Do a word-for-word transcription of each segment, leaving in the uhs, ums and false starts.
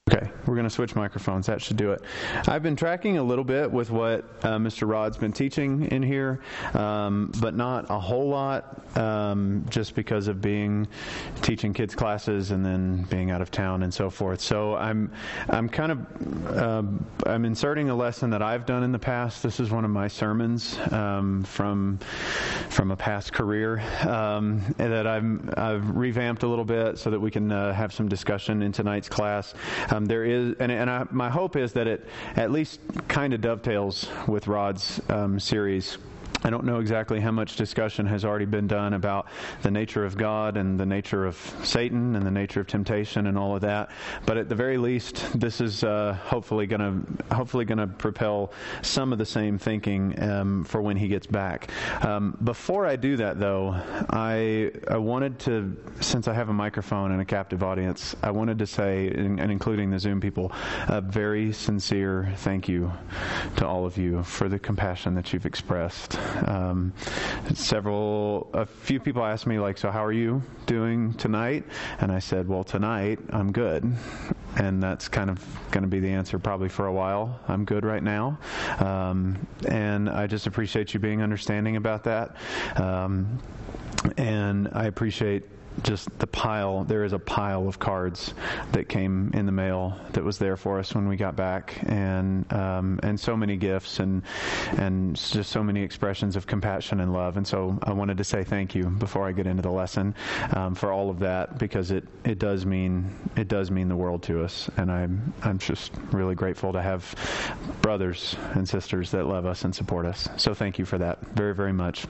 Okay, we're going to switch microphones. That should do it. I've been tracking a little bit with what uh, Mister Rod's been teaching in here, um, but not a whole lot, um, just because of being teaching kids classes and then being out of town and so forth. So I'm I'm kind of uh, I'm inserting a lesson that I've done in the past. This is one of my sermons um, from from a past career um, that I've I've revamped a little bit so that we can uh, have some discussion in tonight's class. Um, there is, and, and I, my hope is that it at least kind of dovetails with Rod's um, series. I don't know exactly how much discussion has already been done about the nature of God and the nature of Satan and the nature of temptation and all of that. But at the very least, this is uh, hopefully going to hopefully going to propel some of the same thinking um, for when he gets back. Um, before I do that, though, I I wanted to, since I have a microphone and a captive audience, I wanted to say, and, and including the Zoom people, a very sincere thank you to all of you for the compassion that you've expressed. Um, several, a few people asked me, like, so how are you doing tonight? And I said, well, tonight I'm good. And that's kind of going to be the answer probably for a while. I'm good right now. Um, and I just appreciate you being understanding about that. Um, and I appreciate just the pile, there is a pile of cards that came in the mail that was there for us when we got back, and um, and so many gifts and and just so many expressions of compassion and love. And so I wanted to say thank you before I get into the lesson um, for all of that, because it, it does mean it does mean the world to us, and I'm I'm just really grateful to have brothers and sisters that love us and support us. So thank you for that very, very much.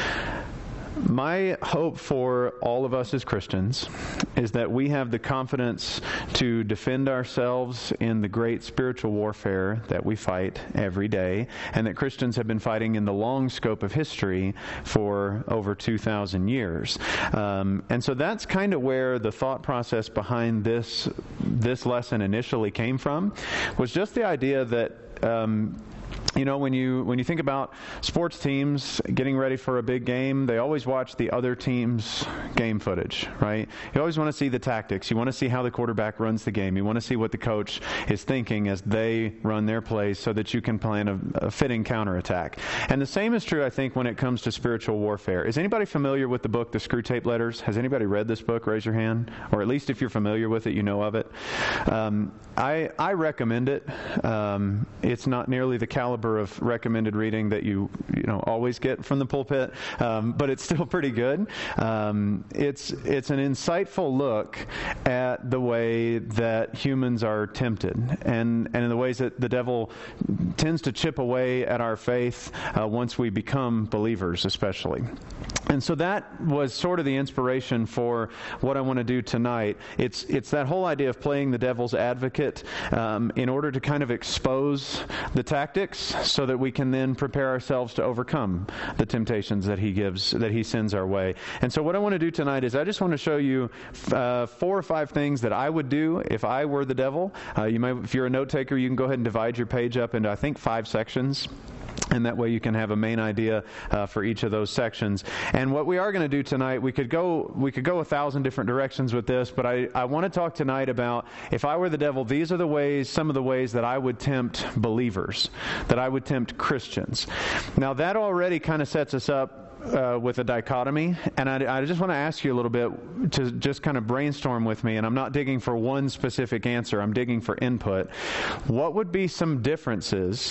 My hope for all of us as Christians is that we have the confidence to defend ourselves in the great spiritual warfare that we fight every day, and that Christians have been fighting in the long scope of history for over two thousand years. Um, and so that's kind of where the thought process behind this this lesson initially came from, was just the idea that um, You know, when you when you think about sports teams getting ready for a big game, they always watch the other team's game footage, right? You always want to see the tactics. You want to see how the quarterback runs the game. You want to see what the coach is thinking as they run their plays so that you can plan a, a fitting counterattack. And the same is true, I think, when it comes to spiritual warfare. Is anybody familiar with the book, The Screwtape Letters? Has anybody read this book? Raise your hand. Or at least if you're familiar with it, you know of it. Um, I, I recommend it. Um, it's not nearly the caliber of recommended reading that you you know always get from the pulpit, um, but it's still pretty good. Um, it's it's an insightful look at the way that humans are tempted, and and in the ways that the devil tends to chip away at our faith uh, once we become believers, especially. And so that was sort of the inspiration for what I want to do tonight. It's it's that whole idea of playing the devil's advocate um, in order to kind of expose the tactics, so that we can then prepare ourselves to overcome the temptations that he gives, that he sends our way. And so what I want to do tonight is I just want to show you uh, four or five things that I would do if I were the devil. Uh, you might, if you're a note taker, you can go ahead and divide your page up into, I think, five sections. And that way you can have a main idea uh, for each of those sections. And what we are going to do tonight, we could go we could go a thousand different directions with this, but I, I want to talk tonight about, if I were the devil, these are the ways, some of the ways that I would tempt believers, that I would tempt Christians. Now that already kind of sets us up Uh, with a dichotomy, and I, I just want to ask you a little bit to just kind of brainstorm with me, and I'm not digging for one specific answer, I'm digging for input. What would be some differences,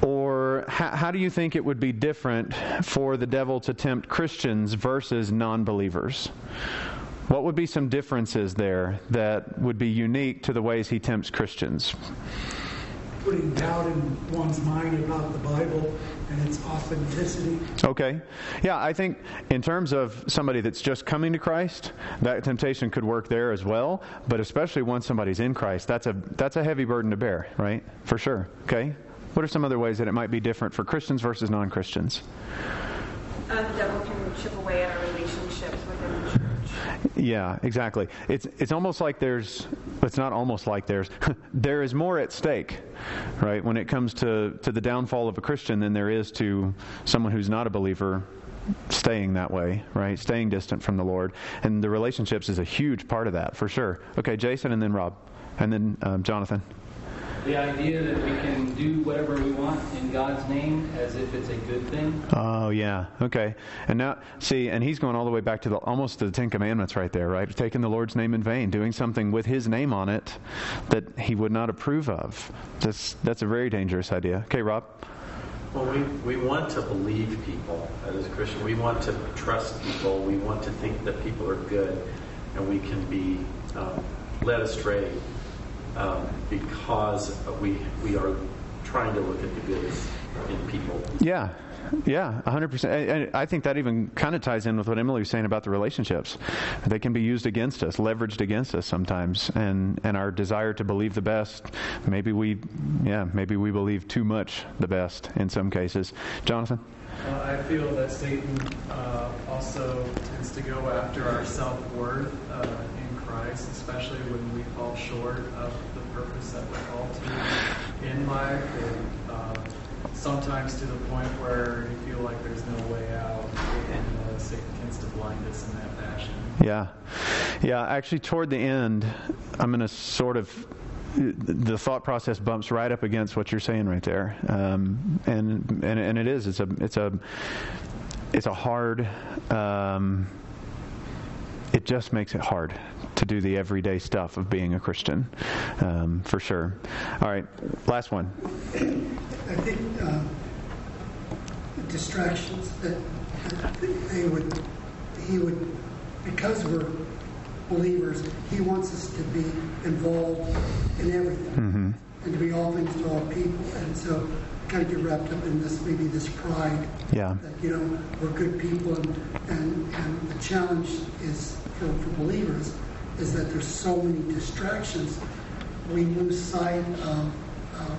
or how, how do you think it would be different for the devil to tempt Christians versus non-believers? What would be some differences there that would be unique to the ways he tempts Christians? Putting doubt in one's mind about the Bible and its authenticity. Okay. Yeah, I think in terms of somebody that's just coming to Christ, that temptation could work there as well, but especially once somebody's in Christ, that's a that's a heavy burden to bear, right? For sure. Okay. What are some other ways that it might be different for Christians versus non-Christians? Uh, the devil can chip away at our relationships within the church. Yeah, exactly. It's it's almost like there's, it's not almost like there's, there is more at stake, right, when it comes to, to the downfall of a Christian than there is to someone who's not a believer staying that way, right? Staying distant from the Lord. And the relationships is a huge part of that, for sure. Okay, Jason, and then Rob, and then um, Jonathan. The idea that we can do whatever we want in God's name as if it's a good thing. Oh, yeah. Okay. And now, see, and he's going all the way back to the almost to the Ten Commandments right there, right? Taking the Lord's name in vain, doing something with his name on it that he would not approve of. That's, that's a very dangerous idea. Okay, Rob? Well, we, we want to believe people as a Christian. We want to trust people. We want to think that people are good, and we can be um, led astray um, because we we are trying to look at the good in people. Yeah. Yeah, one hundred percent. And I think that even kind of ties in with what Emily was saying about the relationships. They can be used against us, leveraged against us sometimes, and, and our desire to believe the best. Maybe we, yeah, maybe we believe too much the best in some cases. Jonathan? Uh, I feel that Satan uh, also tends to go after our self-worth uh, in Christ, especially when we fall short of the purpose that we're called to in life, and uh, sometimes to the point where you feel like there's no way out, and uh, Satan tends to blind us in that fashion. Yeah. Yeah, actually toward the end, I'm going to sort of, the thought process bumps right up against what you're saying right there. Um, and, and and it is, it's a, it's a, it's a hard, um, it just makes it hard to do the everyday stuff of being a Christian, um, for sure. All right, last one. I think uh, distractions that they would, he would, because we're believers, he wants us to be involved in everything, mm-hmm. and to be all things to all people. And so kind of get wrapped up in this, maybe this pride, yeah. that, you know, we're good people, and, and, and the challenge is for, for believers is that there's so many distractions, we lose sight of, of,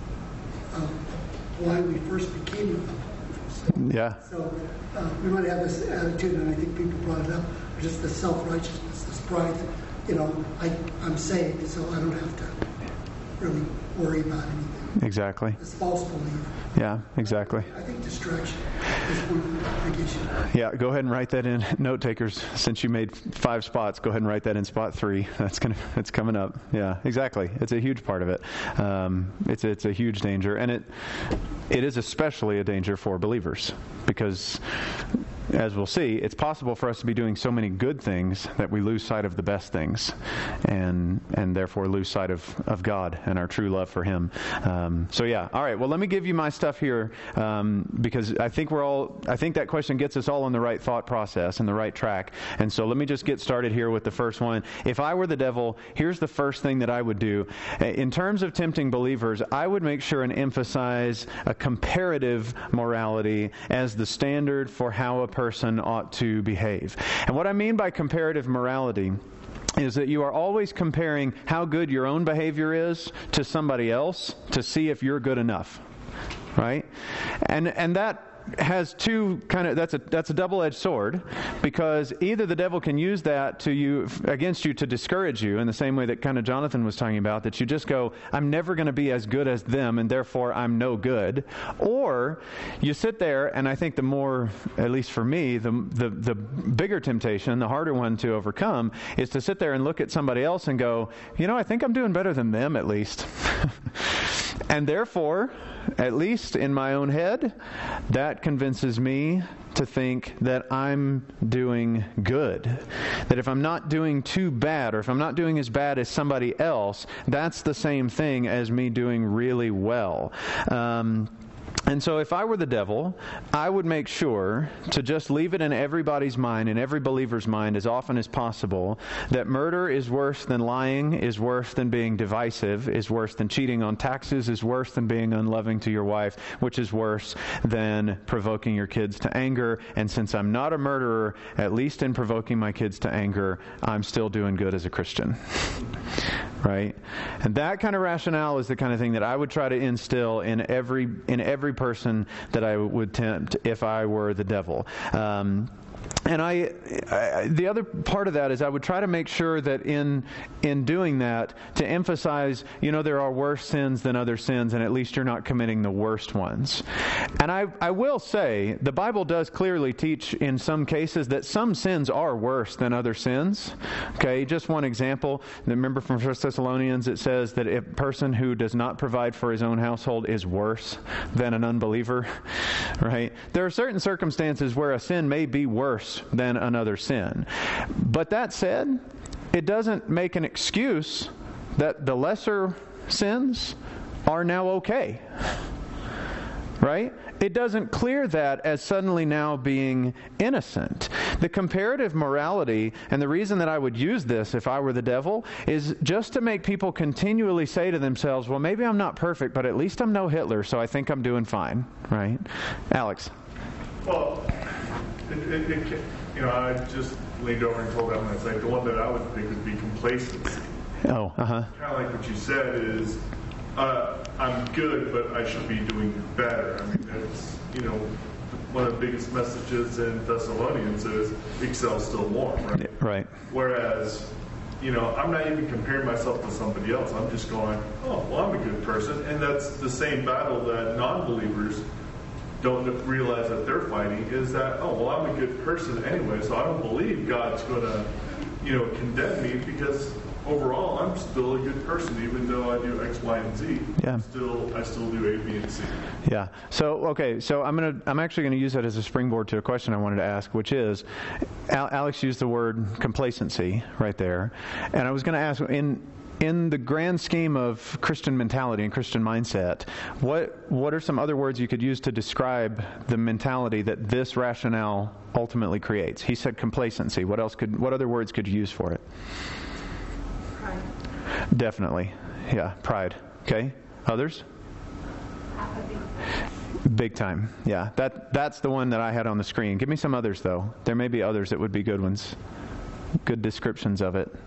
of why we first became believers. Yeah. So uh, we might have this attitude, and I think people brought it up, just the self-righteousness, this pride that, you know, I, I'm saved, so I don't have to really worry about anything. Exactly. This false belief. Yeah, exactly. I think distraction is one big issue. Yeah, go ahead and write that in. Note takers, since you made five spots, go ahead and write that in spot three. That's gonna, it's coming up. Yeah, exactly. It's a huge part of it. Um, it's it's a huge danger, and it it is especially a danger for believers because, as we'll see, it's possible for us to be doing so many good things that we lose sight of the best things, and and therefore lose sight of, of God and our true love for Him. Um, so yeah, all right. Well, let me give you my stuff here um, because I think we're all. I think that question gets us all on the right thought process and the right track. And so let me just get started here with the first one. If I were the devil, here's the first thing that I would do. In terms of tempting believers, I would make sure and emphasize a comparative morality as the standard for how a person ought to behave. And what I mean by comparative morality is that you are always comparing how good your own behavior is to somebody else to see if you're good enough, right? And and that has two kind of, that's a that's a double-edged sword, because either the devil can use that to you against you to discourage you in the same way that kind of Jonathan was talking about, that you just go, I'm never going to be as good as them and therefore I'm no good, or you sit there, and I think the more, at least for me, the the the bigger temptation, the harder one to overcome, is to sit there and look at somebody else and go, you know, I think I'm doing better than them at least. And therefore, at least in my own head, that convinces me to think that I'm doing good. That if I'm not doing too bad, or if I'm not doing as bad as somebody else, that's the same thing as me doing really well. Um, And so if I were the devil, I would make sure to just leave it in everybody's mind, in every believer's mind, as often as possible, that murder is worse than lying, is worse than being divisive, is worse than cheating on taxes, is worse than being unloving to your wife, which is worse than provoking your kids to anger. And since I'm not a murderer, at least in provoking my kids to anger, I'm still doing good as a Christian. Right? And that kind of rationale is the kind of thing that I would try to instill in every in every person that I would tempt if I were the devil. Um, And I, I, the other part of that is I would try to make sure that in in doing that, to emphasize, you know, there are worse sins than other sins, and at least you're not committing the worst ones. And I, I will say, the Bible does clearly teach in some cases that some sins are worse than other sins. Okay, just one example. Remember from First Thessalonians, it says that a person who does not provide for his own household is worse than an unbeliever, right? There are certain circumstances where a sin may be worse than another sin. But that said, it doesn't make an excuse that the lesser sins are now okay. Right? It doesn't clear that as suddenly now being innocent. The comparative morality, and the reason that I would use this if I were the devil, is just to make people continually say to themselves, well, maybe I'm not perfect, but at least I'm no Hitler, so I think I'm doing fine. Right? Alex? Well, It, it, it can, you know, I just leaned over and told them, it's like the one that I would think would be complacency. Oh, uh-huh. Kind of like what you said is, uh, I'm good, but I should be doing better. I mean, that's, you know, one of the biggest messages in Thessalonians is excel still more, right? Yeah, right. Whereas, you know, I'm not even comparing myself to somebody else. I'm just going, oh, well, I'm a good person. And that's the same battle that non-believers don't realize that they're fighting, is that, oh, well, I'm a good person anyway, so I don't believe God's going to, you know, condemn me, because overall I'm still a good person, even though I do X, Y, and Z. Yeah. Still, I still do A, B, and C. Yeah. So, okay, so I'm gonna, I'm actually going to use that as a springboard to a question I wanted to ask, which is, Al- Alex used the word complacency right there, and I was going to ask, in In the grand scheme of Christian mentality and Christian mindset, what what are some other words you could use to describe the mentality that this rationale ultimately creates? He said complacency. What else could? What other words could you use for it? Pride. Definitely, yeah, pride. Okay, others? Apathy. Big time. Yeah, that that's the one that I had on the screen. Give me some others though. There may be others that would be good ones. Good descriptions of it.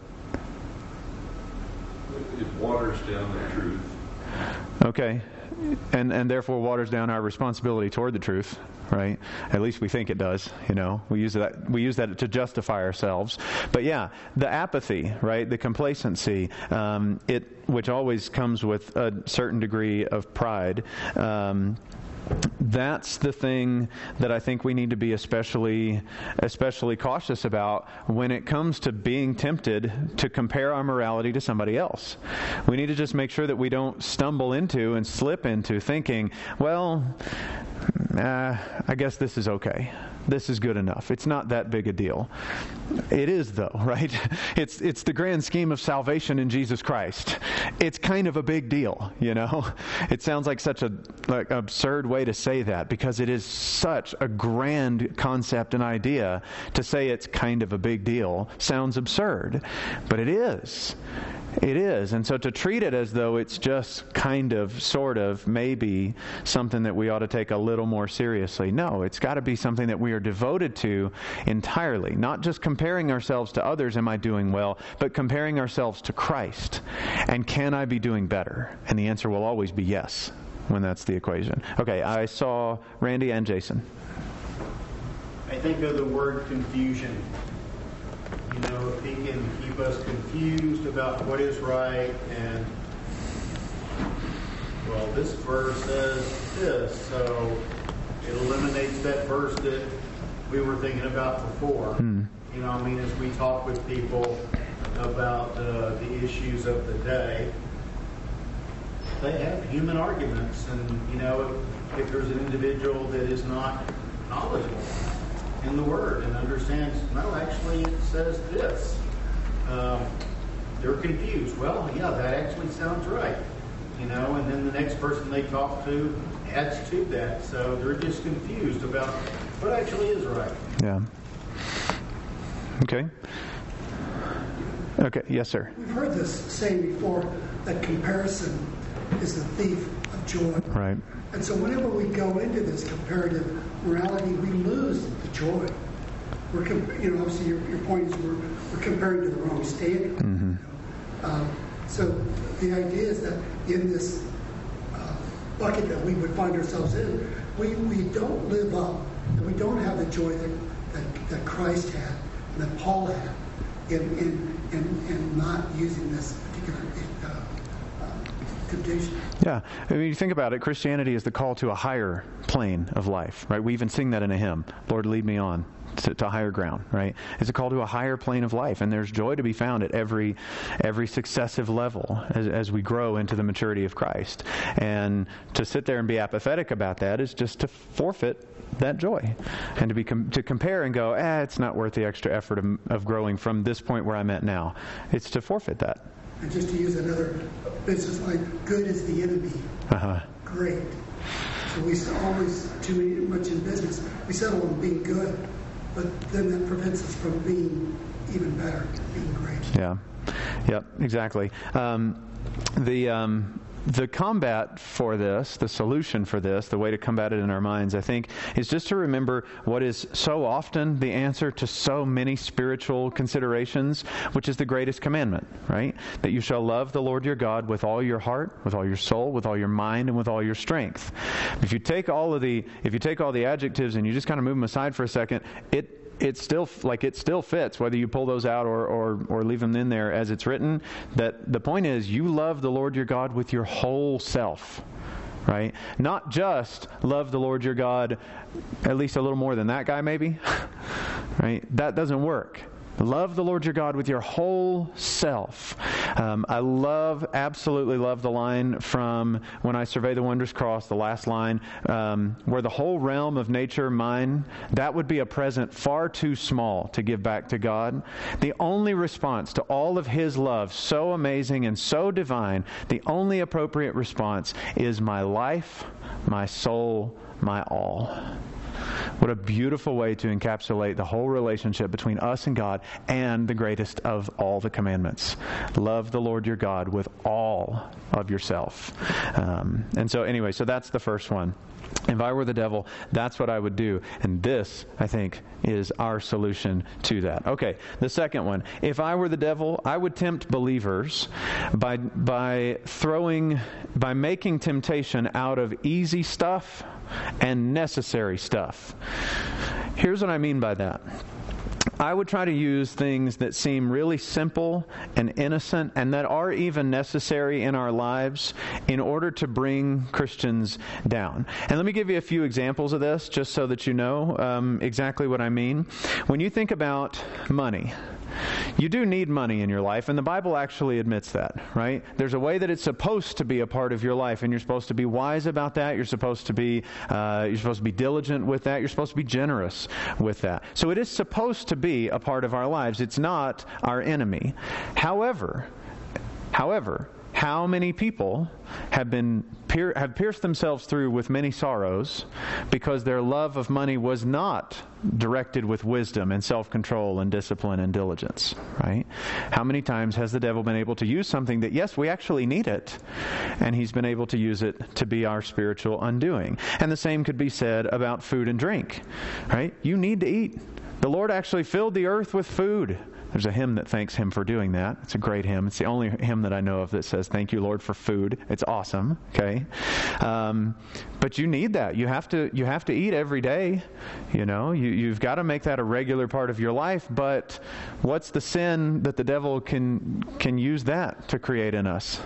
It waters down the truth. Okay. And and therefore waters down our responsibility toward the truth, right? At least we think it does, you know. We use that we use that to justify ourselves. But yeah, the apathy, right? The complacency, um, it which always comes with a certain degree of pride. Um, That's the thing that I think we need to be especially especially cautious about when it comes to being tempted to compare our morality to somebody else. We need to just make sure that we don't stumble into and slip into thinking, well, uh, I guess this is okay. This is good enough. It's not that big a deal. It is, though, right? It's it's the grand scheme of salvation in Jesus Christ. It's kind of a big deal, you know? It sounds like such a like absurd way to say that, because it is such a grand concept and idea. To say it's kind of a big deal sounds absurd, but it is. It is. And so to treat it as though it's just kind of, sort of, maybe something that we ought to take a little more seriously. No, it's got to be something that we are devoted to entirely. Not just comparing ourselves to others, am I doing well, but comparing ourselves to Christ. And can I be doing better? And the answer will always be yes, when that's the equation. Okay, I saw Randy and Jason. I think of the word confusion. You know, if he can keep us confused about what is right, and, well, this verse says this, so it eliminates that verse that we were thinking about before. Hmm. You know, I mean, as we talk with people about uh, the issues of the day, they have human arguments, and, you know, if, if there's an individual that is not knowledgeable in the Word and understands, no, actually it says this. Um, they're confused. Well, yeah, that actually sounds right. You know, and then the next person they talk to adds to that. So they're just confused about what actually is right. Yeah. Okay. Okay, yes, sir. We've heard this saying before, that comparison is the thief of joy. Right. And so whenever we go into this comparative morality, we lose the joy. We're, comp- you know, obviously your, your point is we're, we're comparing to the wrong standard. Mm-hmm. Um, so the idea is that in this uh, bucket that we would find ourselves in, we, we don't live up, and we don't have the joy that, that that Christ had and that Paul had in, in, in, in not using this particular uh, uh, temptation. Yeah. I mean, you think about it, Christianity is the call to a higher plane of life, right? We even sing that in a hymn, Lord, lead me on to, to higher ground, right? It's a call to a higher plane of life, and there's joy to be found at every every successive level as, as we grow into the maturity of Christ. And to sit there and be apathetic about that is just to forfeit that joy, and to be com- to compare and go, eh, it's not worth the extra effort of, of growing from this point where I'm at now. It's to forfeit that. And just to use another business line, good is the enemy. Uh-huh. Great. So we always, too much in business, we settle on being good, but then that prevents us from being even better, being great. Yeah. Yep. Exactly. Um, the um, the combat for this, the solution for this, the way to combat it in our minds, I think, is just to remember what is so often the answer to so many spiritual considerations, which is the greatest commandment, right? That you shall love the Lord your God with all your heart, with all your soul, with all your mind, and with all your strength. If you take all of the, if you take all the adjectives and you just kind of move them aside for a second, it It still like it still fits whether you pull those out or, or or leave them in there as it's written. That the point is, you love the Lord your God with your whole self, right? Not just love the Lord your God at least a little more than that guy maybe, right? That doesn't work. Love the Lord your God with your whole self. Um, I love, absolutely love the line from When I Survey the Wondrous Cross, the last line, um, where the whole realm of nature, mine, that would be a present far too small to give back to God. The only response to all of His love, so amazing and so divine, the only appropriate response is my life, my soul, my all. What a beautiful way to encapsulate the whole relationship between us and God and the greatest of all the commandments. Love the Lord your God with all of yourself. Um, and so anyway, so that's the first one. If I were the devil, that's what I would do. And this, I think, is our solution to that. Okay, the second one. If I were the devil, I would tempt believers by by throwing, by making temptation out of easy stuff and necessary stuff. Here's what I mean by that. I would try to use things that seem really simple and innocent and that are even necessary in our lives in order to bring Christians down. And let me give you a few examples of this just so that you know um, exactly what I mean. When you think about money, you do need money in your life, and the Bible actually admits that, right? There's a way that it's supposed to be a part of your life, and you're supposed to be wise about that. You're supposed to be uh, you're supposed to be diligent with that. You're supposed to be generous with that. So it is supposed to be a part of our lives. It's not our enemy. However, however, how many people have been pier- have pierced themselves through with many sorrows because their love of money was not directed with wisdom and self-control and discipline and diligence, right? How many times has the devil been able to use something that, yes, we actually need it, and he's been able to use it to be our spiritual undoing? And the same could be said about food and drink, right? You need to eat. The Lord actually filled the earth with food. There's a hymn that thanks Him for doing that. It's a great hymn. It's the only hymn that I know of that says, "Thank you, Lord, for food." It's awesome. Okay, um, but you need that. You have to. You have to eat every day. You know, you, you've got to make that a regular part of your life. But what's the sin that the devil can can use that to create in us?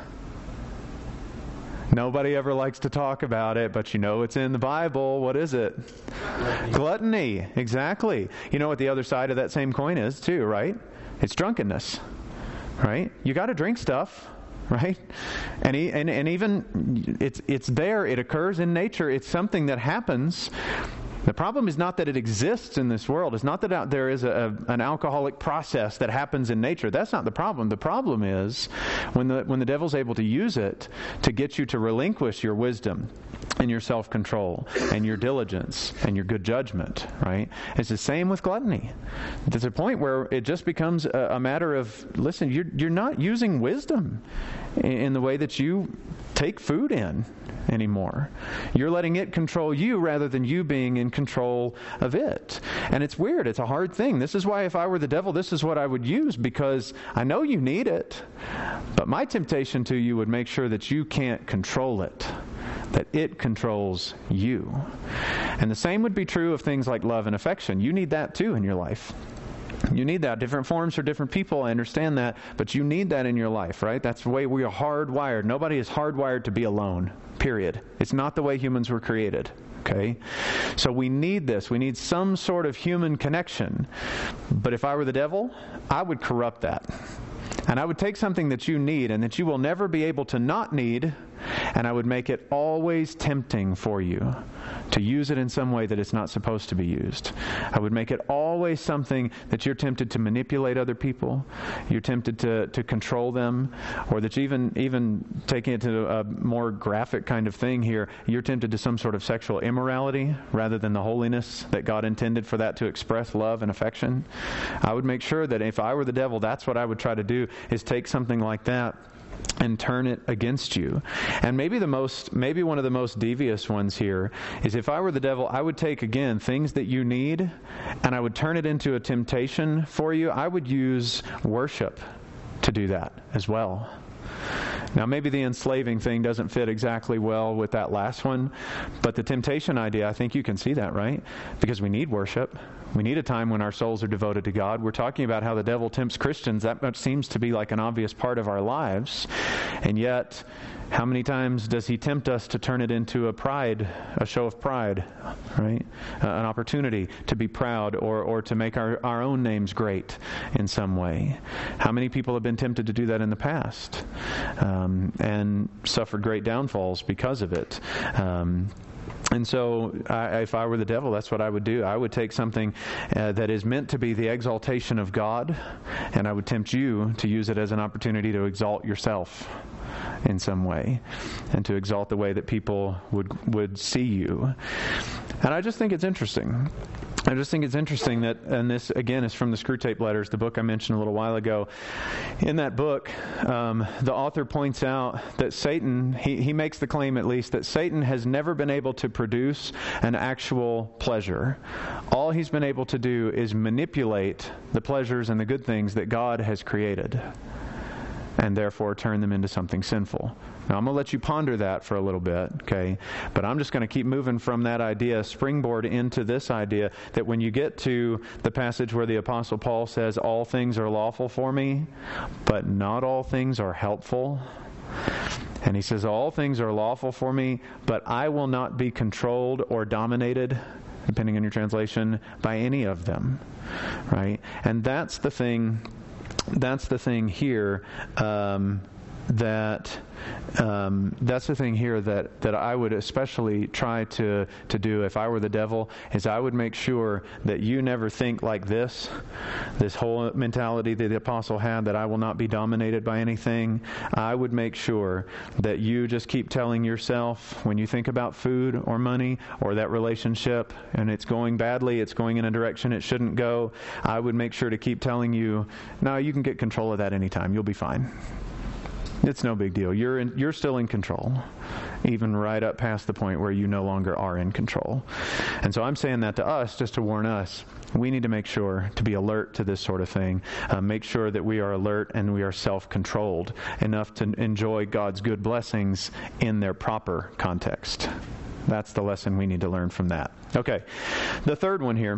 Nobody ever likes to talk about it, but you know it's in the Bible. What is it? Gluttony. Gluttony. Exactly. You know what the other side of that same coin is too, right? It's drunkenness, right? You got to drink stuff, right? And, he, and and even it's it's there. It occurs in nature. It's something that happens. The problem is not that it exists in this world. It's not that out there is a, a, an alcoholic process that happens in nature. That's not the problem. The problem is when the when the devil's able to use it to get you to relinquish your wisdom and your self-control and your diligence and your good judgment, right? It's the same with gluttony. There's a point where it just becomes a, a matter of, listen, you're, you're not using wisdom in, in the way that you take food in anymore. You're letting it control you rather than you being in control of it. And it's weird. It's a hard thing. This is why if I were the devil, this is what I would use, because I know you need it. But my temptation to you would make sure that you can't control it, that it controls you. And the same would be true of things like love and affection. You need that too in your life. You need that. Different forms for different people, I understand that, but you need that in your life, right? That's the way we are hardwired. Nobody is hardwired to be alone, period. It's not the way humans were created, okay? So we need this. We need some sort of human connection. But if I were the devil, I would corrupt that. And I would take something that you need and that you will never be able to not need, and I would make it always tempting for you to use it in some way that it's not supposed to be used. I would make it always something that you're tempted to manipulate other people, you're tempted to, to control them, or that you even, even taking it to a more graphic kind of thing here, you're tempted to some sort of sexual immorality rather than the holiness that God intended for that to express love and affection. I would make sure that if I were the devil, that's what I would try to do, is take something like that and turn it against you. And maybe the most, maybe one of the most devious ones here is, if I were the devil, I would take, again, things that you need, and I would turn it into a temptation for you. I would use worship to do that as well. Now, maybe the enslaving thing doesn't fit exactly well with that last one, but the temptation idea, I think you can see that, right? Because we need worship. We need a time when our souls are devoted to God. We're talking about how the devil tempts Christians. That much seems to be like an obvious part of our lives. And yet, how many times does he tempt us to turn it into a pride, a show of pride, right? Uh, an opportunity to be proud, or, or to make our, our own names great in some way. How many people have been tempted to do that in the past um, and suffered great downfalls because of it? Um, And so, I, if I were the devil, that's what I would do. I would take something uh, that is meant to be the exaltation of God, and I would tempt you to use it as an opportunity to exalt yourself in some way, and to exalt the way that people would would see you. And I just think it's interesting. I just think it's interesting that, and this again is from the Screwtape Letters, the book I mentioned a little while ago. In that book, um, the author points out that Satan, he, he makes the claim at least, that Satan has never been able to produce an actual pleasure. All he's been able to do is manipulate the pleasures and the good things that God has created, and therefore turn them into something sinful. Now, I'm going to let you ponder that for a little bit, okay? But I'm just going to keep moving from that idea, springboard into this idea that when you get to the passage where the Apostle Paul says, all things are lawful for me, but not all things are helpful. And he says, all things are lawful for me, but I will not be controlled or dominated, depending on your translation, by any of them, right? And that's the thing, that's the thing here, um, that um, that's the thing here that, that I would especially try to, to do if I were the devil, is I would make sure that you never think like this, this whole mentality that the apostle had, that I will not be dominated by anything. I would make sure that you just keep telling yourself, when you think about food or money or that relationship and it's going badly, it's going in a direction it shouldn't go, I would make sure to keep telling you, no, you can get control of that anytime. You'll be fine. It's no big deal. You're in, you're still in control, even right up past the point where you no longer are in control. And so I'm saying that to us just to warn us. We need to make sure to be alert to this sort of thing. Uh, make sure that we are alert and we are self-controlled enough to enjoy God's good blessings in their proper context. That's the lesson we need to learn from that. Okay, the third one here.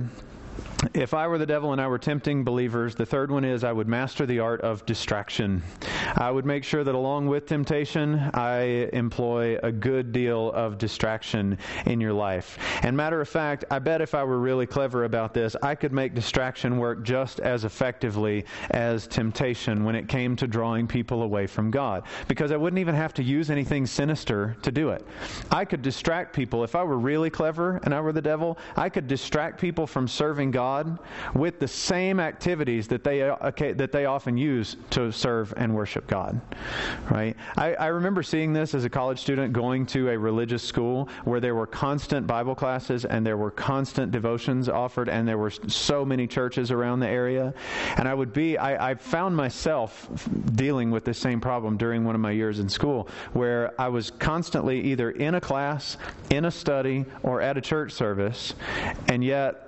If I were the devil and I were tempting believers, the third one is I would master the art of distraction. I would make sure that along with temptation, I employ a good deal of distraction in your life. And matter of fact, I bet if I were really clever about this, I could make distraction work just as effectively as temptation when it came to drawing people away from God. Because I wouldn't even have to use anything sinister to do it. I could distract people. If I were really clever and I were the devil, I could distract people from serving God with the same activities that they okay, that they often use to serve and worship God, right? I, I remember seeing this as a college student, going to a religious school where there were constant Bible classes and there were constant devotions offered, and there were so many churches around the area. And I would be, I, I found myself dealing with this same problem during one of my years in school, where I was constantly either in a class, in a study, or at a church service, and yet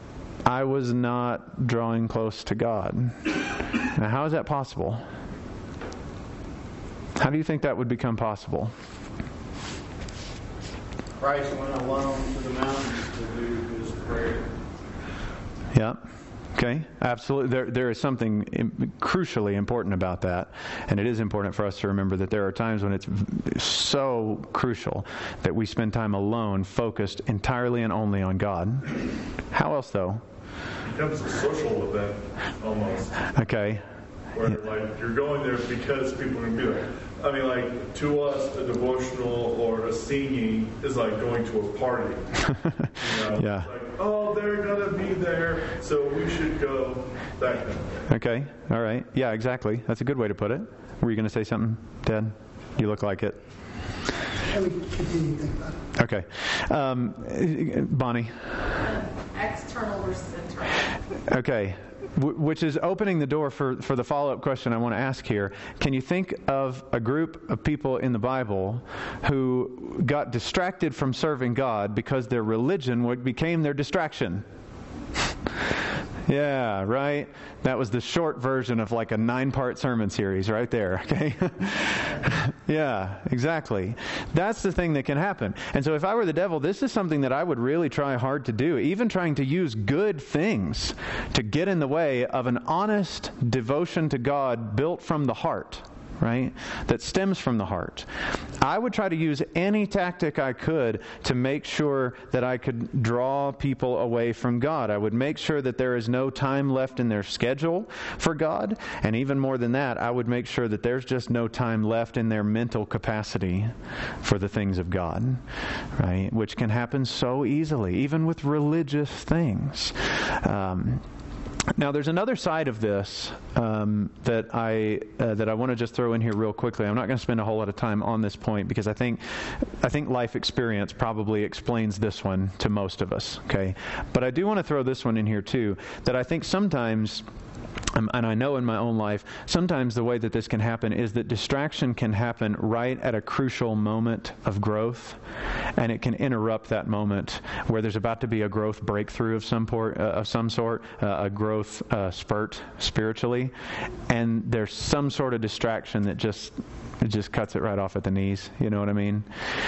I was not drawing close to God. Now, how is that possible? How do you think that would become possible? Christ went alone to the mountains to do his prayer. Yeah. Okay, absolutely. There, there is something im- crucially important about that, and it is important for us to remember that there are times when it's v- so crucial that we spend time alone, focused entirely and only on God. How else, though? It becomes a social event, almost. Okay. Where, like, you're going there because people are going to be there. I mean, like, to us, a devotional or a singing is like going to a party. You know? Yeah. It's like, oh, they're going to be there, so we should go. That kind of thing. Okay, all right. Yeah, exactly. That's a good way to put it. Were you going to say something, Dad? You look like it. Let me continue to think about it. Okay. Um, Bonnie. External versus internal. Okay. W- which is opening the door for, for the follow-up question I want to ask here. Can you think of a group of people in the Bible who got distracted from serving God because their religion would became their distraction? Yeah, right? That was the short version of like a nine-part sermon series right there, okay? Yeah, exactly. That's the thing that can happen. And so if I were the devil, this is something that I would really try hard to do, even trying to use good things to get in the way of an honest devotion to God built from the heart. Right? That stems from the heart. I would try to use any tactic I could to make sure that I could draw people away from God. I would make sure that there is no time left in their schedule for God. And even more than that, I would make sure that there's just no time left in their mental capacity for the things of God. Right? Which can happen so easily, even with religious things. Um, Now, there's another side of this um, that I uh, that I want to just throw in here real quickly. I'm not going to spend a whole lot of time on this point because I think I think life experience probably explains this one to most of us. Okay, but I do want to throw this one in here too. That I think sometimes. Um, and I know in my own life, sometimes the way that this can happen is that distraction can happen right at a crucial moment of growth, and it can interrupt that moment where there's about to be a growth breakthrough of some, por- uh, of some sort, uh, a growth uh, spurt spiritually, and there's some sort of distraction that just it just cuts it right off at the knees. You know what I mean?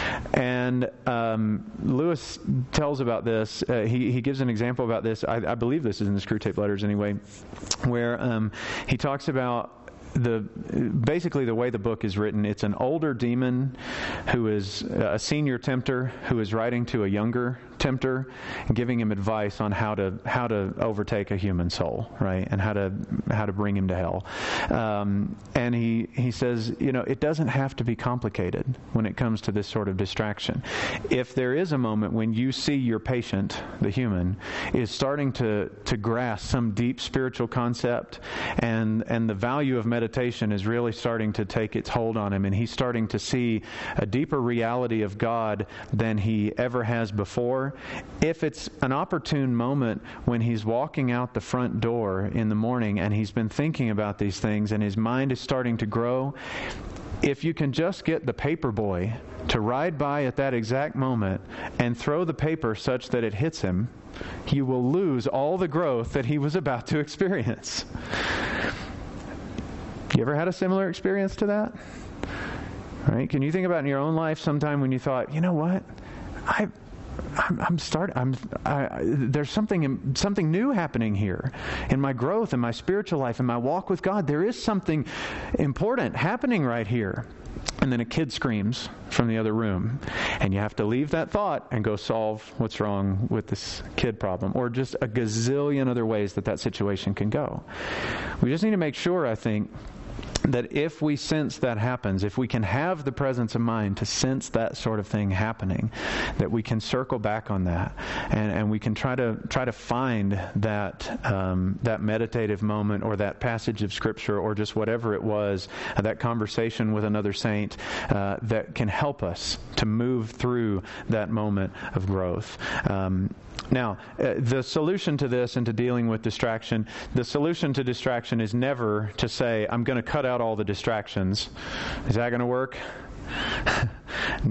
And um, Lewis tells about this. Uh, he, he gives an example about this. I, I believe this is in the Screwtape Letters anyway, where um, he talks about the basically the way the book is written. It's an older demon who is a senior tempter who is writing to a younger tempter and giving him advice on how to how to overtake a human soul, right, and how to how to bring him to hell. Um, and he he says, you know, it doesn't have to be complicated when it comes to this sort of distraction. If there is a moment when you see your patient, the human, is starting to to grasp some deep spiritual concept, and and the value of meditation is really starting to take its hold on him, and he's starting to see a deeper reality of God than he ever has before. If it's an opportune moment when he's walking out the front door in the morning and he's been thinking about these things and his mind is starting to grow, if you can just get the paper boy to ride by at that exact moment and throw the paper such that it hits him, you will lose all the growth that he was about to experience. You ever had a similar experience to that? Right? Can you think about in your own life sometime when you thought, you know what, I, I'm, I'm start. I'm. I, there's something something new happening here in my growth, in my spiritual life, in my walk with God. There is something important happening right here. And then a kid screams from the other room, and you have to leave that thought and go solve what's wrong with this kid problem, or just a gazillion other ways that that situation can go. We just need to make sure, I think, that if we sense that happens, if we can have the presence of mind to sense that sort of thing happening, that we can circle back on that, and, and we can try to try to find that um, that meditative moment, or that passage of Scripture, or just whatever it was, uh, that conversation with another saint uh, that can help us to move through that moment of growth. Um, Now, uh, the solution to this and to dealing with distraction, the solution to distraction is never to say, I'm going to cut out all the distractions. Is that going to work?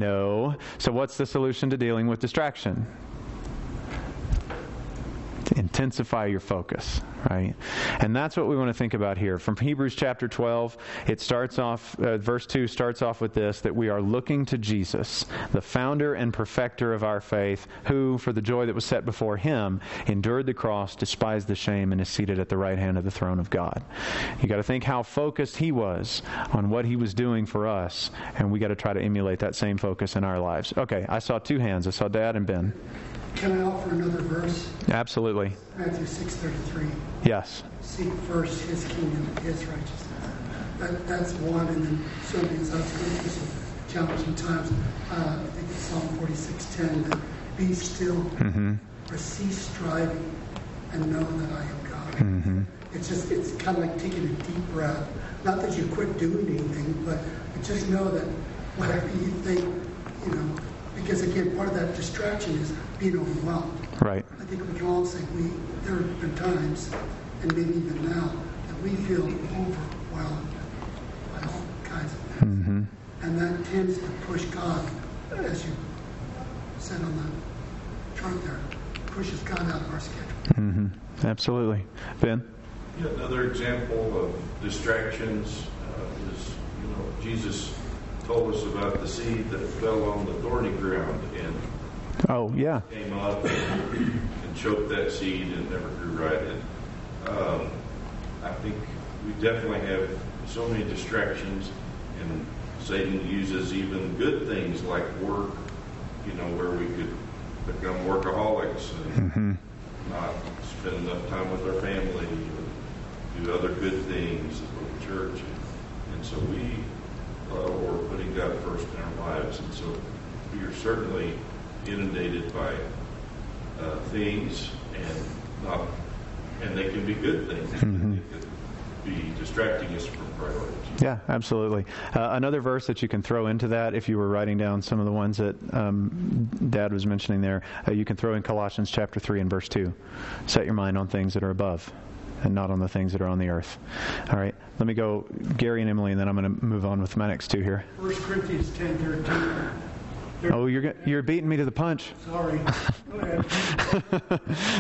No. So what's the solution to dealing with distraction? intensify your focus, right? And that's what we want to think about here. From Hebrews chapter twelve, it starts off, uh, verse two starts off with this, that we are looking to Jesus, the founder and perfecter of our faith, who, for the joy that was set before him, endured the cross, despised the shame, and is seated at the right hand of the throne of God. You got to think how focused he was on what he was doing for us, and we got to try to emulate that same focus in our lives. Okay, I saw two hands. I saw Dad and Ben. Can I offer another verse? Absolutely. Matthew six thirty-three. Yes. Seek first his kingdom, his righteousness. That, that's one, and then certainly as I was going through some challenging times, uh, I think it's Psalm forty-six ten, that be still, mm-hmm. or cease striving, and know that I am God. Mm-hmm. It's just, it's kind of like taking a deep breath. Not that you quit doing anything, but just know that whatever you think, you know, because again, part of that distraction is being overwhelmed. Right. I think we can all say we, there have been times, and maybe even now, that we feel overwhelmed by all kinds of things. Mm-hmm. And that tends to push God, as you said on the chart there, pushes God out of our schedule. Mm-hmm. Absolutely. Ben? Yeah, another example of distractions uh, is, you know, Jesus told us about the seed that fell on the thorny ground and oh yeah came up and, and choked that seed and never grew right. And um, I think we definitely have so many distractions, and Satan uses even good things like work, you know, where we could become workaholics and mm-hmm. not spend enough time with our family, or do other good things, go to church, and so we. Uh, or putting God first in our lives, and so we are certainly inundated by uh, things, and not, and they can be good things. Mm-hmm. They could be distracting us from priorities. Yeah, absolutely. Uh, another verse that you can throw into that, if you were writing down some of the ones that um, Dad was mentioning there, uh, you can throw in Colossians chapter three and verse two. Set your mind on things that are above, and not on the things that are on the earth. All right, let me go Gary and Emily, and then I'm going to move on with my next two here. First Corinthians ten thirteen. Oh, you're you're beating me to the punch. Sorry. Go ahead.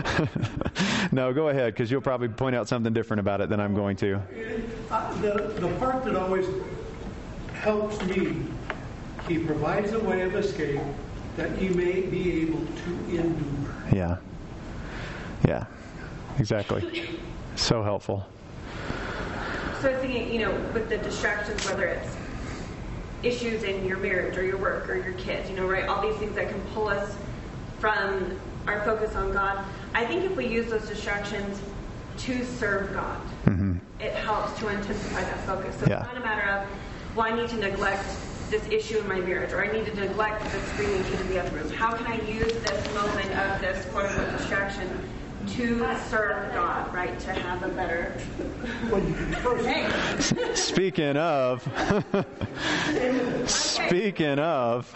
No, go ahead, because you'll probably point out something different about it than I'm going to. Uh, the, the part that always helps me, he provides a way of escape that you may be able to endure. Yeah. Yeah, exactly. So helpful. So I was thinking, you know, with the distractions, whether it's issues in your marriage or your work or your kids, you know, right? All these things that can pull us from our focus on God. I think if we use those distractions to serve God, mm-hmm. it helps to intensify that focus. So yeah. It's not a matter of, well, I need to neglect this issue in my marriage, or I need to neglect the screaming kid in the other room. How can I use this moment of this quote-unquote distraction to serve God, right? To have a better... hey. Speaking of... Speaking of...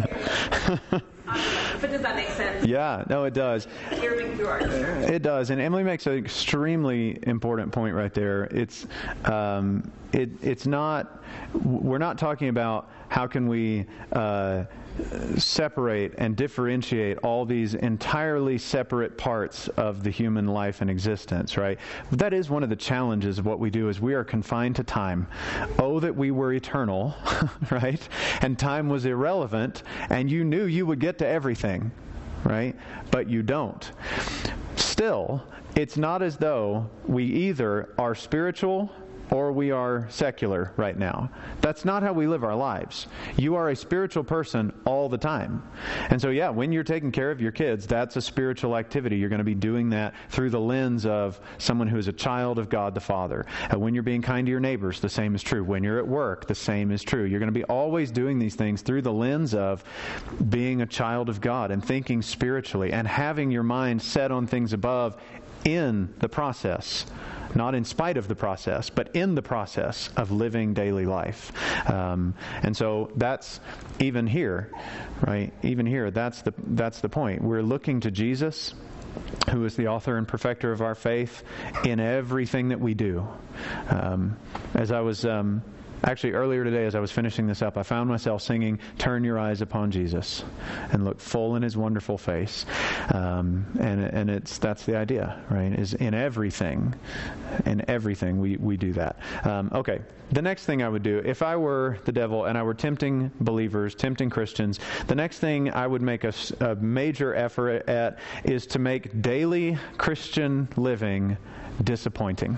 But does that make sense? Yeah, no, it does. Hearing through our distractions. It does, and Emily makes an extremely important point right there. It's um, it it's not. We're not talking about how can we uh, separate and differentiate all these entirely separate parts of the human life and existence, right? That is one of the challenges of what we do, is we are confined to time. Oh, that we were eternal, right? And time was irrelevant, and you knew you would get to everything, right? But you don't. Still, it's not as though we either are spiritual or we are secular right now. That's not how we live our lives. You are a spiritual person all the time. And so, yeah, when you're taking care of your kids, that's a spiritual activity. You're going to be doing that through the lens of someone who is a child of God the Father. And when you're being kind to your neighbors, the same is true. When you're at work, the same is true. You're going to be always doing these things through the lens of being a child of God and thinking spiritually and having your mind set on things above in the process. Not in spite of the process, but in the process of living daily life. Um, and so that's even here, right? Even here, that's the that's the point. We're looking to Jesus, who is the author and perfecter of our faith, in everything that we do. Um, as I was um, Actually, earlier today as I was finishing this up, I found myself singing, "Turn Your Eyes Upon Jesus and Look Full in His Wonderful Face." Um, and and it's that's the idea, right? Is in everything, in everything we, we do that. Um, okay, the next thing I would do, if I were the devil and I were tempting believers, tempting Christians, the next thing I would make a, a major effort at is to make daily Christian living disappointing.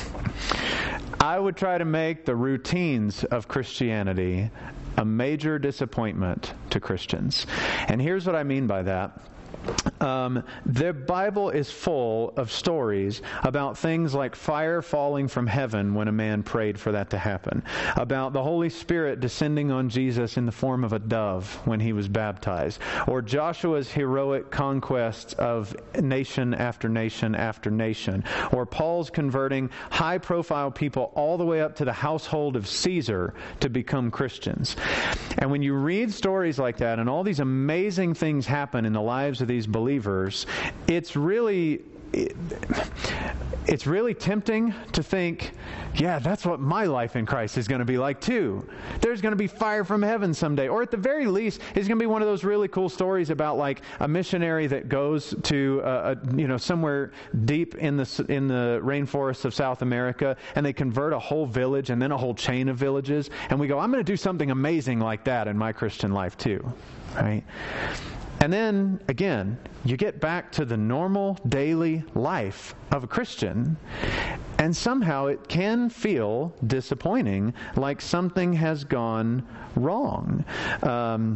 I would try to make the routines of Christianity a major disappointment to Christians. And here's what I mean by that. Um, the Bible is full of stories about things like fire falling from heaven when a man prayed for that to happen, about the Holy Spirit descending on Jesus in the form of a dove when he was baptized, or Joshua's heroic conquests of nation after nation after nation, or Paul's converting high-profile people all the way up to the household of Caesar to become Christians. And when you read stories like that and all these amazing things happen in the lives of these believers, it's really it, it's really tempting to think, yeah, that's what my life in Christ is going to be like too. There's going to be fire from heaven someday. Or at the very least, it's going to be one of those really cool stories about like a missionary that goes to uh, a, you know somewhere deep in the in the rainforests of South America, and they convert a whole village and then a whole chain of villages, and we go, I'm going to do something amazing like that in my Christian life too, right? And then, again, you get back to the normal daily life of a Christian, and somehow it can feel disappointing, like something has gone wrong. Um,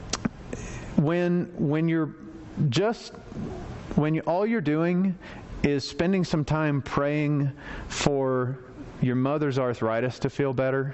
when when you're just, when you, all you're doing is spending some time praying for your mother's arthritis to feel better,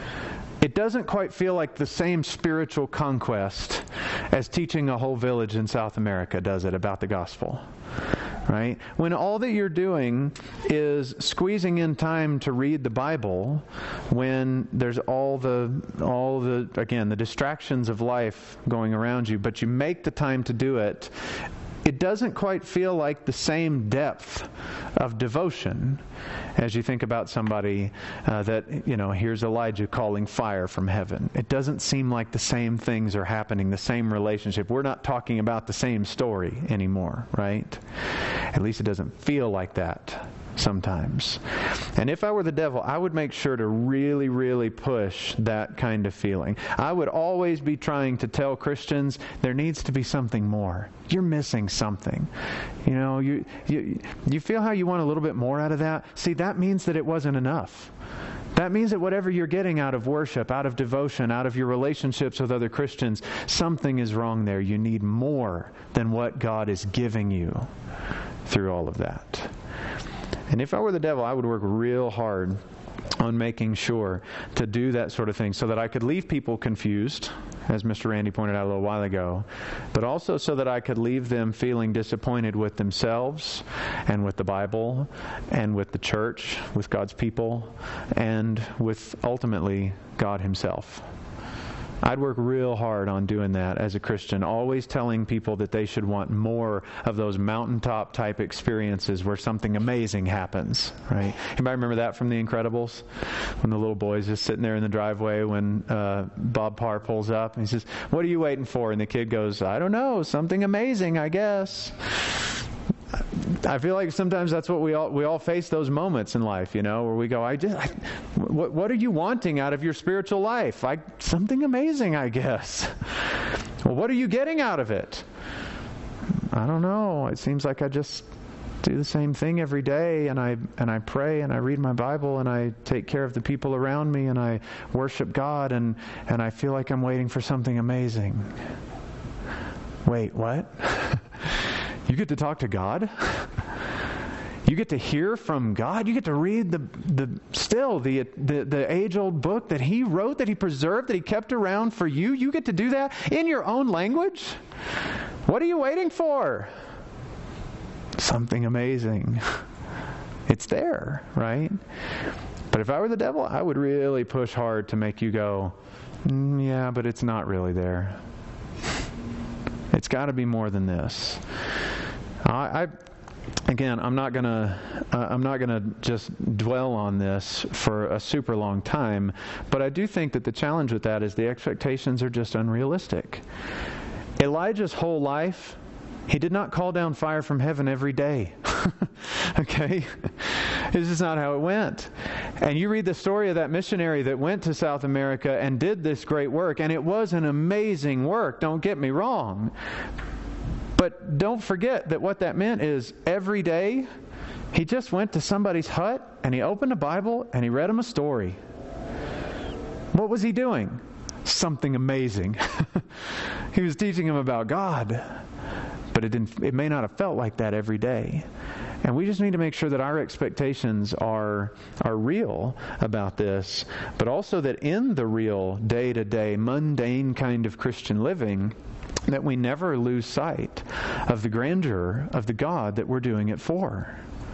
it doesn't quite feel like the same spiritual conquest as teaching a whole village in South America, does it, about the gospel? Right? When all that you're doing is squeezing in time to read the Bible, when there's all the, all the, again, the distractions of life going around you, but you make the time to do it, it doesn't quite feel like the same depth of devotion as you think about somebody uh, that, you know, here's Elijah calling fire from heaven. It doesn't seem like the same things are happening, the same relationship. We're not talking about the same story anymore, right? At least it doesn't feel like that sometimes. And if I were the devil, I would make sure to really, really push that kind of feeling. I would always be trying to tell Christians there needs to be something more. You're missing something. You know, you you you feel how you want a little bit more out of that? See, that means that it wasn't enough. That means that whatever you're getting out of worship, out of devotion, out of your relationships with other Christians, something is wrong there. You need more than what God is giving you through all of that. And if I were the devil, I would work real hard on making sure to do that sort of thing so that I could leave people confused, as Mister Randy pointed out a little while ago, but also so that I could leave them feeling disappointed with themselves and with the Bible and with the church, with God's people, and with ultimately God Himself. I'd work real hard on doing that as a Christian, always telling people that they should want more of those mountaintop type experiences where something amazing happens, right? Anybody remember that from The Incredibles? When the little boy's just sitting there in the driveway when uh, Bob Parr pulls up and he says, "What are you waiting for?" And the kid goes, "I don't know, something amazing, I guess." I feel like sometimes that's what we all we all face, those moments in life, you know, where we go, I just, I, what, what are you wanting out of your spiritual life? I something amazing, I guess. Well, what are you getting out of it? I don't know. It seems like I just do the same thing every day, and I and I pray and I read my Bible and I take care of the people around me and I worship God, and and I feel like I'm waiting for something amazing. Wait, what? You get to talk to God? You get to hear from God? You get to read the the still the the, the age-old book that He wrote, that He preserved, that He kept around for you? You get to do that in your own language? What are you waiting for? Something amazing. It's there, right? But if I were the devil, I would really push hard to make you go, mm, yeah, but it's not really there. It's got to be more than this. I, I again, I'm not gonna uh, I'm not gonna just dwell on this for a super long time, but I do think that the challenge with that is the expectations are just unrealistic. Elijah's whole life, he did not call down fire from heaven every day. Okay? This is not how it went. And you read the story of that missionary that went to South America and did this great work, and it was an amazing work, don't get me wrong. But don't forget that what that meant is every day he just went to somebody's hut and he opened a Bible and he read them a story. What was he doing? Something amazing. He was teaching them about God. But it didn't it may not have felt like that every day. And we just need to make sure that our expectations are are real about this, but also that in the real day-to-day mundane kind of Christian living, that we never lose sight of the grandeur of the God that we're doing it for.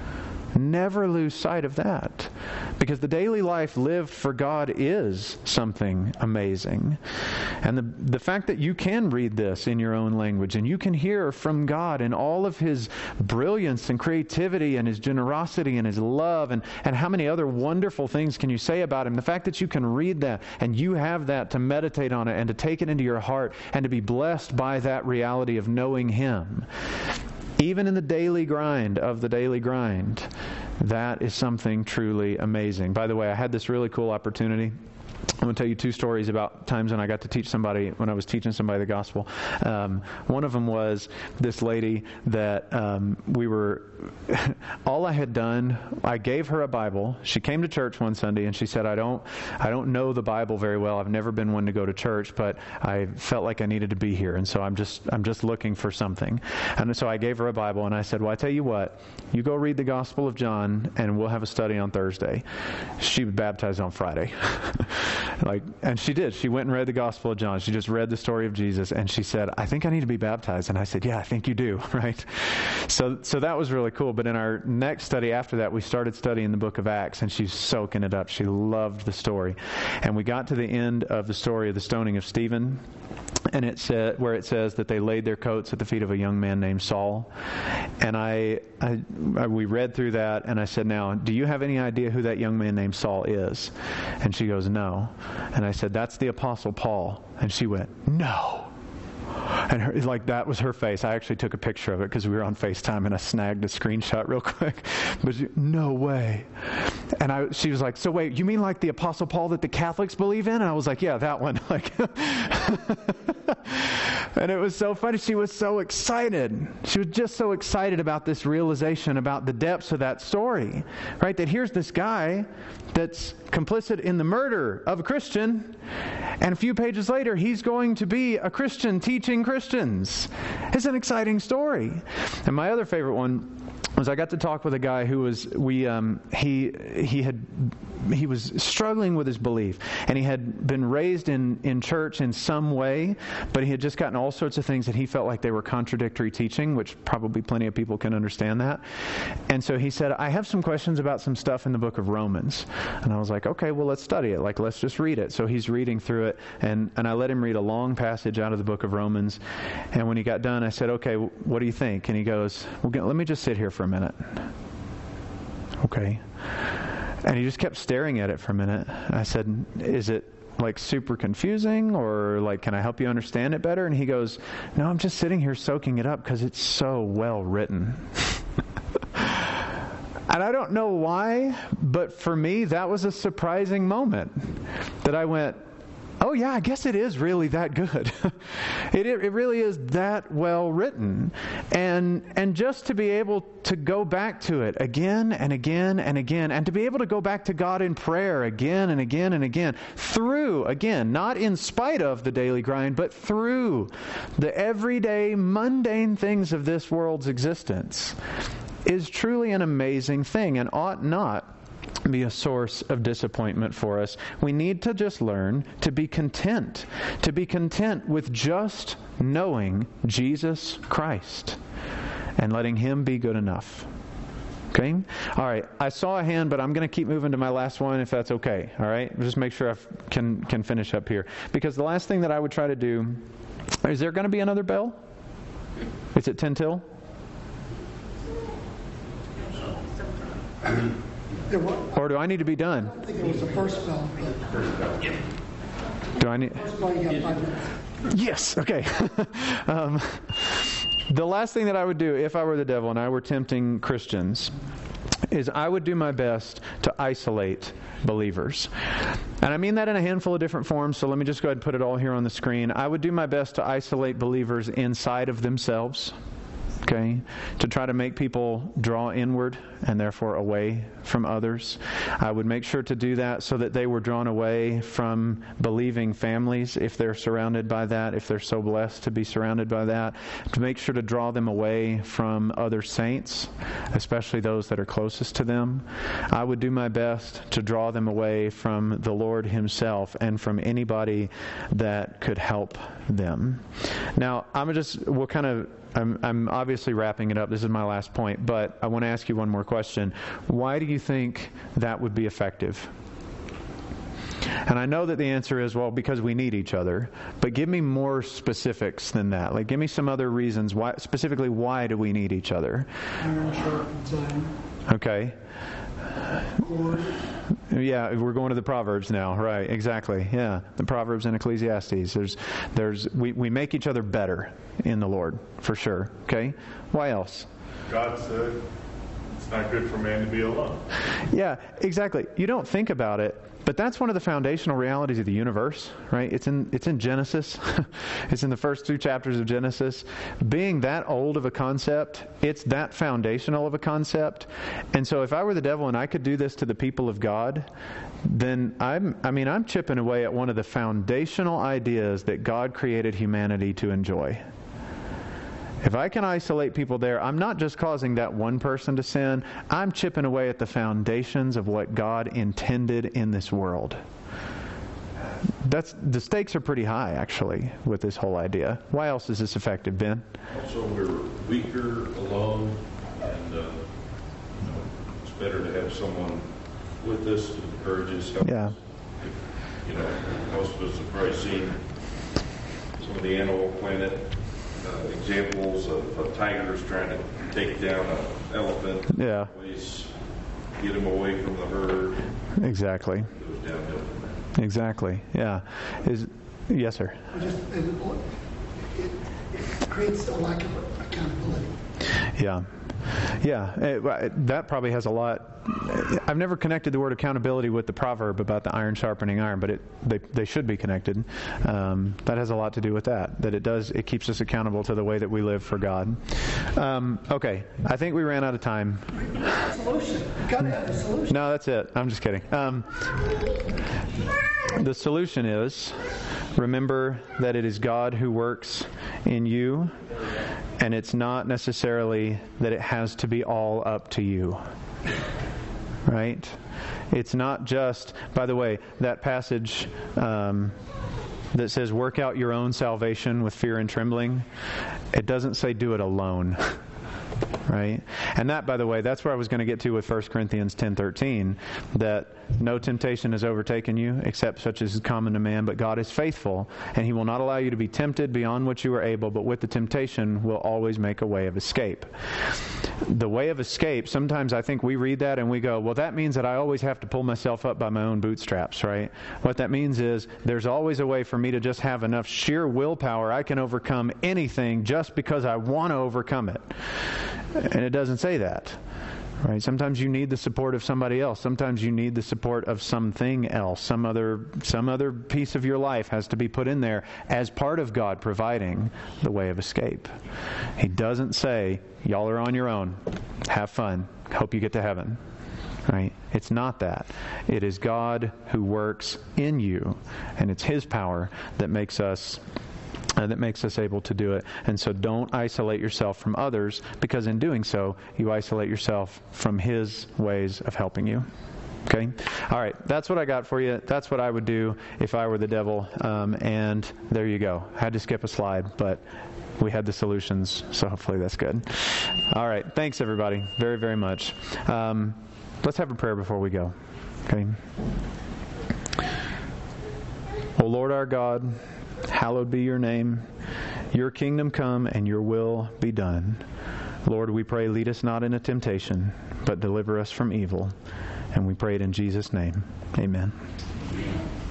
Never lose sight of that. Because the daily life lived for God is something amazing. And the, the fact that you can read this in your own language and you can hear from God in all of His brilliance and creativity and His generosity and His love and, and how many other wonderful things can you say about Him. The fact that you can read that and you have that to meditate on it and to take it into your heart and to be blessed by that reality of knowing Him. Even in the daily grind of the daily grind, that is something truly amazing. By the way, I had this really cool opportunity. I'm going to tell you two stories about times when I got to teach somebody, when I was teaching somebody the gospel. Um, one of them was this lady that um, we were, all I had done, I gave her a Bible. She came to church one Sunday and she said, I don't, I don't know the Bible very well. I've never been one to go to church, but I felt like I needed to be here. And so I'm just, I'm just looking for something. And so I gave her a Bible and I said, well, I tell you what, you go read the Gospel of John and we'll have a study on Thursday. She was baptized on Friday. Like, and she did. She went and read the Gospel of John. She just read the story of Jesus, and she said, I think I need to be baptized. And I said, yeah, I think you do, right? So so that was really cool. But in our next study after that, we started studying the book of Acts, and she's soaking it up. She loved the story. And we got to the end of the story of the stoning of Stephen, and it said, where it says that they laid their coats at the feet of a young man named Saul. And I, I, I we read through that, and I said, now, do you have any idea who that young man named Saul is? And she goes, no. And I said, that's the Apostle Paul. And she went, no. And her, like that was her face. I actually took a picture of it because we were on FaceTime and I snagged a screenshot real quick. But she, no way. And I, she was like, so wait, you mean like the Apostle Paul that the Catholics believe in? And I was like, yeah, that one. Like, and it was so funny. She was so excited. She was just so excited about this realization about the depths of that story, right? That here's this guy that's complicit in the murder of a Christian, and a few pages later, he's going to be a Christian teaching Christians. It's an exciting story. And my other favorite one was I got to talk with a guy who was we um, he he had he was struggling with his belief, and he had been raised in in church in some way, but he had just gotten all sorts of things that he felt like they were contradictory teaching, which probably plenty of people can understand that. And so he said, I have some questions about some stuff in the book of Romans. And I was like, okay, well, let's study it. Like, let's just read it. So he's reading through it, and and I let him read a long passage out of the book of Romans. And when he got done, I said, okay, what do you think? And he goes, well, let me just sit here for a minute. Okay. And he just kept staring at it for a minute. I said, is it like super confusing, or like, can I help you understand it better? And he goes, no, I'm just sitting here soaking it up because it's so well written. And I don't know why, but for me, that was a surprising moment that I went, oh yeah, I guess it is really that good. it, it really is that well written. And and just to be able to go back to it again and again and again, and to be able to go back to God in prayer again and again and again, through, again, not in spite of the daily grind, but through the everyday mundane things of this world's existence, is truly an amazing thing and ought not be a source of disappointment for us. We need to just learn to be content, to be content with just knowing Jesus Christ and letting Him be good enough. Okay? All right. I saw a hand, but I'm going to keep moving to my last one if that's okay. All right? Just make sure I can can finish up here. Because the last thing that I would try to do, is there going to be another bell? Is it ten till? There was, Or do I need to be done? I think it was the first bell, but Do I need... first bell, you got five minutes. Yes, okay. um, the last thing that I would do if I were the devil and I were tempting Christians is I would do my best to isolate believers. And I mean that in a handful of different forms, so let me just go ahead and put it all here on the screen. I would do my best to isolate believers inside of themselves, okay, to try to make people draw inward and therefore away from others. I would make sure to do that so that they were drawn away from believing families if they're surrounded by that, if they're so blessed to be surrounded by that, to make sure to draw them away from other saints, especially those that are closest to them. I would do my best to draw them away from the Lord Himself and from anybody that could help them. Now, I'm just, we'll kind of I'm, I'm obviously wrapping it up. This is my last point, but I want to ask you one more question. Why do you think that would be effective? And I know that the answer is, well, because we need each other. But give me more specifics than that. Like, give me some other reasons. Why, specifically, why do we need each other? Iron sharpens iron. Okay. Yeah, we're going to the Proverbs now, right? Exactly. Yeah, the Proverbs and Ecclesiastes. There's, there's, we, we make each other better in the Lord, for sure. Okay. Why else? God said it's not good for man to be alone. Yeah, exactly. You don't think about it, but that's one of the foundational realities of the universe, right? It's in it's in Genesis. It's in the first two chapters of Genesis. Being that old of a concept, it's that foundational of a concept. And so if I were the devil and I could do this to the people of God, then I'm I mean I'm chipping away at one of the foundational ideas that God created humanity to enjoy. If I can isolate people there, I'm not just causing that one person to sin. I'm chipping away at the foundations of what God intended in this world. That's the stakes are pretty high, actually, with this whole idea. Why else is this effective, Ben? Also, we're weaker alone, and uh, you know, it's better to have someone with us to encourage us, help Yeah. us. If, you know, most of us have probably seen some of the Animal Planet Uh, examples of, of tigers trying to take down an elephant. Yeah. Always get them away from the herd. Exactly. It goes downhill from there. Exactly. Yeah. Is yes, sir. Just, it, it, it creates a lack of accountability. Yeah. Yeah, it, that probably has a lot. I've never connected the word accountability with the proverb about the iron sharpening iron, but it they they should be connected. Um, that has a lot to do with that. That it does. It keeps us accountable to the way that we live for God. Um, okay, I think we ran out of time. Solution. You got to have a solution. No, that's it. I'm just kidding. Um, the solution is remember that it is God who works in you, and it's not necessarily that it has to be all up to you. Right? It's not just, by the way, that passage um, that says, work out your own salvation with fear and trembling, it doesn't say do it alone. Right? And that, by the way, that's where I was going to get to with First Corinthians ten thirteen, that no temptation has overtaken you except such as is common to man, but God is faithful, and He will not allow you to be tempted beyond what you are able, but with the temptation will always make a way of escape. The way of escape, sometimes I think we read that and we go, well, that means that I always have to pull myself up by my own bootstraps, right? What that means is there's always a way for me to just have enough sheer willpower I can overcome anything just because I want to overcome it. And it doesn't say that. Right? Sometimes you need the support of somebody else. Sometimes you need the support of something else. Some other some other piece of your life has to be put in there as part of God providing the way of escape. He doesn't say, y'all are on your own. Have fun. Hope you get to heaven. Right? It's not that. It is God who works in you, and it's His power that makes us Uh, that makes us able to do it. And so don't isolate yourself from others, because in doing so, you isolate yourself from His ways of helping you. Okay? All right. That's what I got for you. That's what I would do if I were the devil. Um, and there you go. I had to skip a slide, but we had the solutions, so hopefully that's good. All right. Thanks, everybody, very, very much. Um, let's have a prayer before we go. Okay? Oh, Lord our God, hallowed be your name. Your kingdom come and your will be done. Lord, we pray, lead us not into temptation, but deliver us from evil. And we pray it in Jesus' name. Amen.